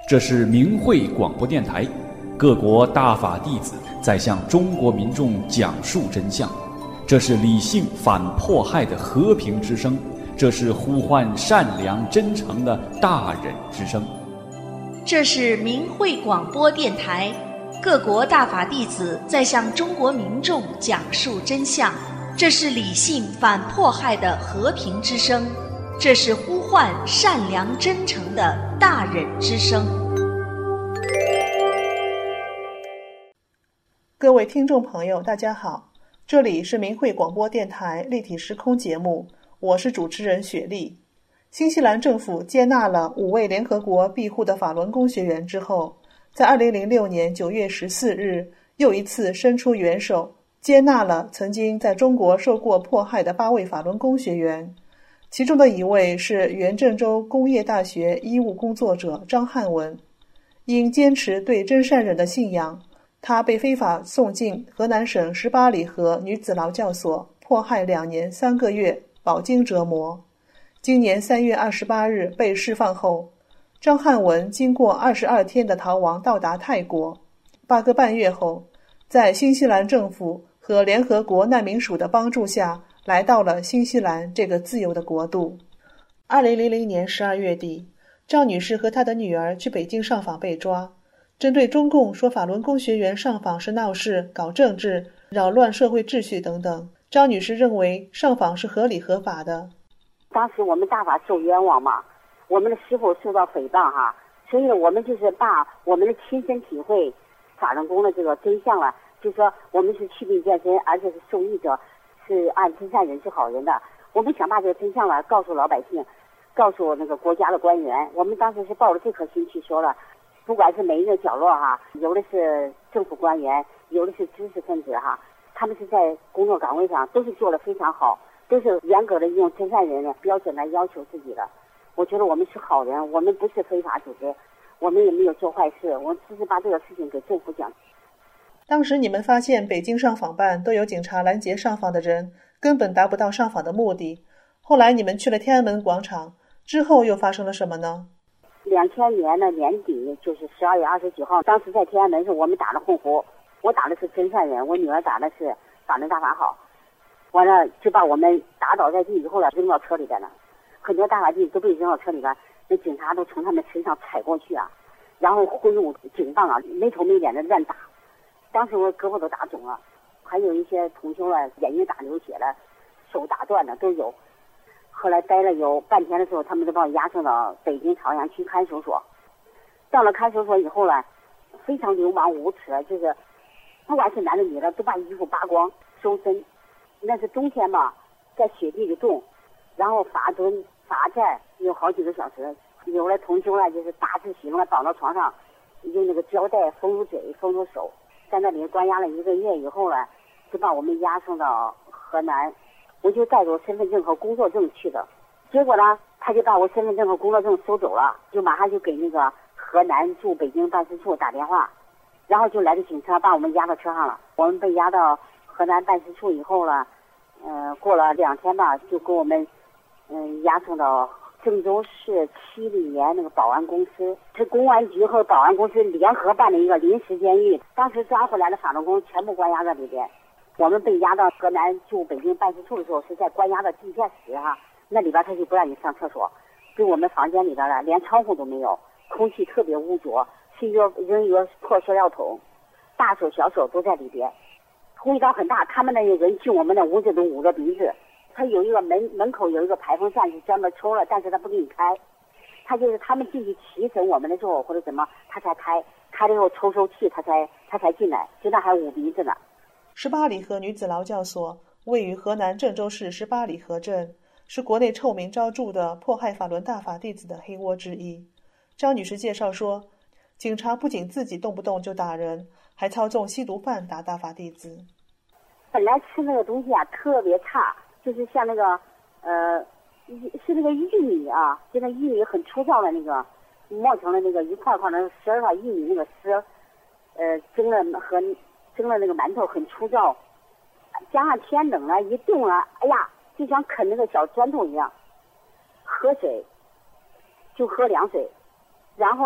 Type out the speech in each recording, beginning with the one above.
这是明慧广播电台，各国大法弟子在向中国民众讲述真相。这是理性反迫害的和平之声，这是呼唤善良真诚的大忍之声。 这是明慧广播电台，各国大法弟子在向中国民众讲述真相。这是理性反迫害的和平之声，这是呼唤善良真诚的大忍之声。 各位听众朋友，大家好，这里是明慧广播电台立体时空节目，我是主持人雪莉。新西兰政府接纳了5位联合国庇护的法轮功学员之后，在2006年9月14日又一次伸出援手，接纳了曾经在中国受过迫害的8位法轮功学员，其中的一位是原郑州工业大学医务工作者张汉文。因坚持对真善忍的信仰，他被非法送进河南省18里河女子劳教所，迫害2年3个月，饱经折磨。今年3月28日被释放后，张汉文经过22天的逃亡到达泰国，8个半月后，在新西兰政府和联合国难民署的帮助下，来到了新西兰这个自由的国度。2000年12月底，张女士和她的女儿去北京上访被抓。针对中共说法轮功学员上访是闹事、搞政治、扰乱社会秩序等等，张女士认为上访是合理合法的。 当时我们大法受冤枉嘛，我们的师傅受到诽谤哈，所以我们就是把我们的亲身体会法轮功的这个真相了，就是说我们是祛病健身，而且是受益者，是按真善人是好人的。我们想把这个真相了告诉老百姓，告诉那个国家的官员。我们当时是抱着这颗心去说了，不管是每一个角落哈，有的是政府官员，有的是知识分子哈，他们是在工作岗位上都是做得非常好，都是严格的用真善人的标准来要求自己的。我觉得我们是好人，我们不是非法组织，我们也没有做坏事，我只是把这个事情给政府讲。 当时你们发现北京上访办都有警察拦截上访的人，根本达不到上访的目的。后来你们去了天安门广场，之后又发生了什么呢 ？2000年的年底，就是12月29号，当时在天安门是我们打的混合，我打的是真善人，我女儿打的是法轮大法好。完了就把我们打倒在地以后了，扔到车里边了，很多大法弟都被扔到车里边，那警察都从他们身上踩过去啊，然后挥舞警棒啊，没头没脸的乱打。当时我胳膊都打肿了，还有一些同修了眼睛打流血了，手打断了都有。后来待了有半天的时候，他们都把我押送到北京朝阳区看守所。到了看守所以后呢，非常流氓无耻，就是不管是男的女的都把衣服扒光收身。那是冬天嘛，在雪地里冻，然后罚蹲罚站有好几个小时。有的同修呢就是大字型了，绑到床上，用那个胶带封住嘴封住手，在那里关押了1个月以后呢，就把我们押送到河南。我就带着身份证和工作证去的，结果呢，他就把我身份证和工作证收走了，就马上就给那个河南驻北京办事处打电话，然后就来个警车把我们押到车上了。我们被押到河南办事处以后呢，过了2天吧，就给我们押送到郑州市7里沿那个保安公司，是公安局和保安公司联合办的一个临时监狱。当时抓回来的法轮功全部关押在里边。我们被押到河南驻北京办事处的时候，是在关押的地下室哈，那里边他就不让你上厕所，给我们房间里边了，连窗户都没有，空气特别污浊，是一个扔一个破塑料桶，大手小手都在里边，味道很大。他们那个人进我们的屋子都捂着鼻子，他有一个门口有一个排风扇是专门抽了，但是他不给你开，他就是他们进去提审我们的时候或者怎么他才开了以后抽气他才进来，就那还捂鼻子呢。 18里河女子劳教所位于河南郑州市18里河镇，是国内臭名昭著的迫害法轮大法弟子的黑窝之一。张女士介绍说，警察不仅自己动不动就打人，还操纵吸毒犯打大法弟子。 本来吃那个东西啊特别差，就是像那个是那个玉米啊，就那玉米很粗糙的那个磨成了那个一块块的丝儿，玉米那个丝，蒸了那个馒头很粗糙，加上天冷了一冻了，哎呀，就像啃那个小砖头一样。喝水就喝凉水，然后呢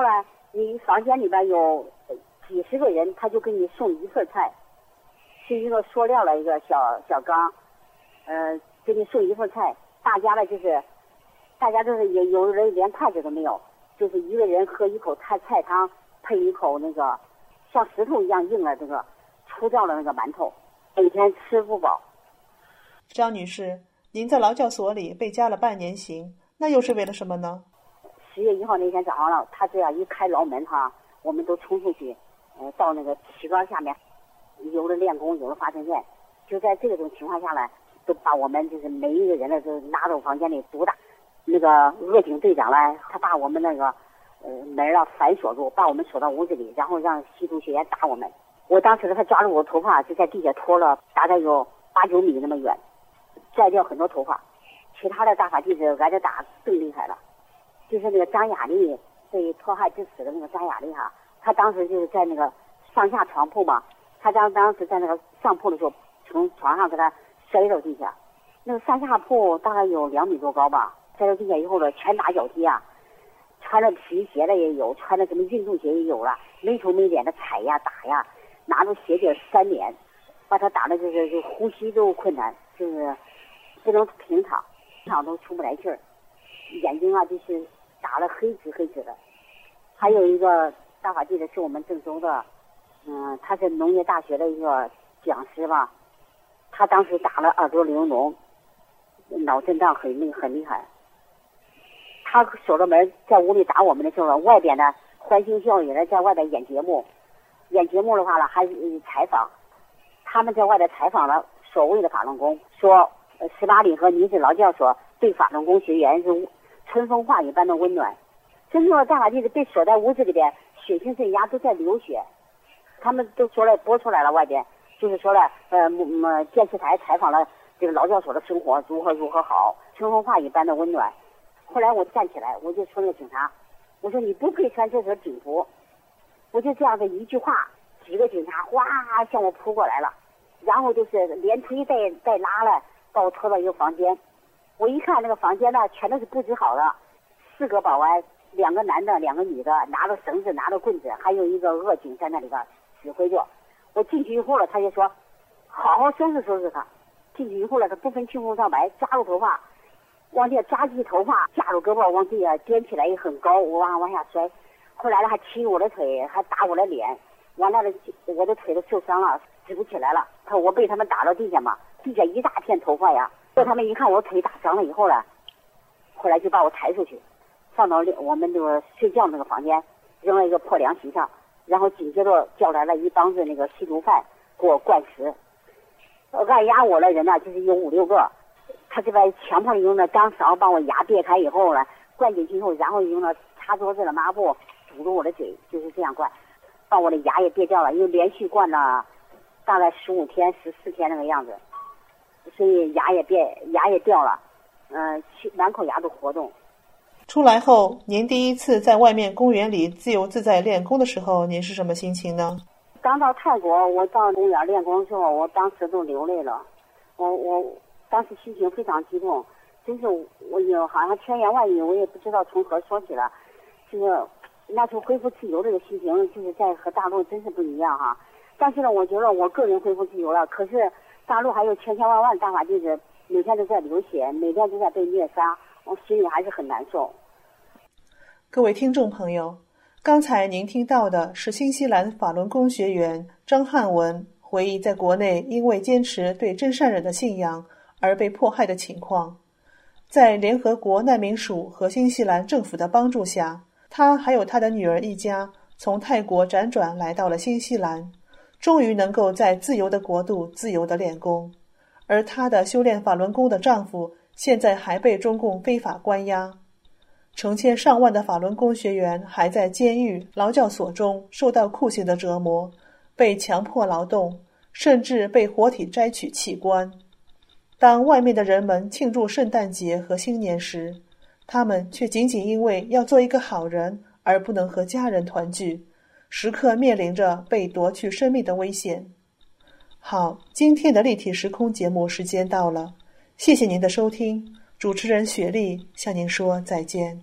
你房间里边有几十个人，他就给你送一份菜，是一个塑料的一个小缸，给你送一份菜。大家都是也有人连筷子都没有，就是一个人喝一口菜汤，配一口那个像石头一样硬的这个粗糙的那个馒头，每天吃不饱。 张女士，您在劳教所里被加了半年刑，那又是为了什么呢 ？10月1号那天早上了，他这样一开牢门哈，我们都冲出去，到那个旗杆下面，有了练功，有了发声线，就在这种情况下来，都把我们就是每一个人呢都拉到房间里毒打。那个恶警队长呢，他把我们那个门啊反锁住，把我们锁到屋子里，然后让吸毒学员打我们。我当时他抓住我头发，就在地下拖了大概有8、9米那么远，摘掉很多头发。其他的大法弟子挨着打更厉害了，就是那个张雅丽被迫害致死的那个张雅丽哈，他当时就是在那个上下床铺嘛，他当时在那个上铺的时候，从床上给他摔到地下，那个上下铺大概有2米多高吧，摔到地下以后呢，拳打脚踢啊，穿着皮鞋的也有，穿着什么运动鞋也有了，没头没脸的踩呀打呀，拿着鞋底扇脸，把他打的就呼吸都困难，就是不能平躺都出不来气儿，眼睛啊就是打了黑紫的。还有一个大法弟子是我们郑州的，他是农业大学的一个讲师吧，他当时打了耳朵流脓，脑震荡很厉害。他守着门在屋里打我们的时候，外边呢欢声笑语的在外边演节目的话呢还采访，他们在外边采访了所谓的法轮功，说18里和女子劳教所对法轮功学员是春风化雨般的温暖。真正的大法弟子被锁在屋子里边，血性渗压都在流血，他们都说了播出来了，外边就是说了电视台采访了这个劳教所的生活如何好，春风化雨般的温暖。后来我站起来，我就说那个警察，我说你不配穿这身警服，我就这样的一句话，几个警察哗向我扑过来了，然后就是连推带拉了把我拖到一个房间。我一看那个房间呢全都是布置好的，4个保安，2个男的2个女的，拿着绳子拿着棍子，还有一个恶警在那里边指挥着。我进去以后了，他就说好好收拾他。进去以后了，他不分青红皂白，抓住头发往地下抓起头发，架住胳膊往地下颠起来也很高，我往下摔。后来呢还踢我的腿，还打我的脸，完了我的腿都受伤了，直不起来了。我被他们打到地下嘛，地下一大片头发呀。他们一看我腿打伤了以后呢，后来就把我抬出去，放到我们这个睡觉那个房间，扔了一个破凉席上，然后紧接着叫来了一帮子那个吸毒犯给我灌食。按压我的人呢就是有5、6个，他这边强迫用那钢勺把我牙别开以后呢，灌进去以后，然后用那擦桌子的抹布堵住我的嘴，就是这样灌，把我的牙也别掉了，因为连续灌了大概15天14天那个样子，所以牙也掉了，满口牙都活动。 出来后，您第一次在外面公园里自由自在练功的时候，您是什么心情呢？ 刚到泰国，我到公园练功的时候，我当时都流泪了。我当时心情非常激动，真是我有好像千言万语，我也不知道从何说起了。这个那时候恢复自由这个心情，就是在和大陆真是不一样哈。但是呢，我觉得我个人恢复自由了，可是大陆还有千万大法弟子每天都在流血，每天都在被虐杀，我心里还是很难受。 各位听众朋友，刚才您听到的是新西兰法轮功学员张汉文回忆在国内因为坚持对真善忍的信仰而被迫害的情况。在联合国难民署和新西兰政府的帮助下，他还有他的女儿一家从泰国辗转来到了新西兰，终于能够在自由的国度自由地练功。而她的修炼法轮功的丈夫现在还被中共非法关押。成千上万的法轮功学员还在监狱、劳教所中受到酷刑的折磨，被强迫劳动，甚至被活体摘取器官。当外面的人们庆祝圣诞节和新年时，他们却仅仅因为要做一个好人而不能和家人团聚，时刻面临着被夺去生命的危险。好，今天的立体时空节目时间到了，谢谢您的收听，主持人雪莉向您说再见。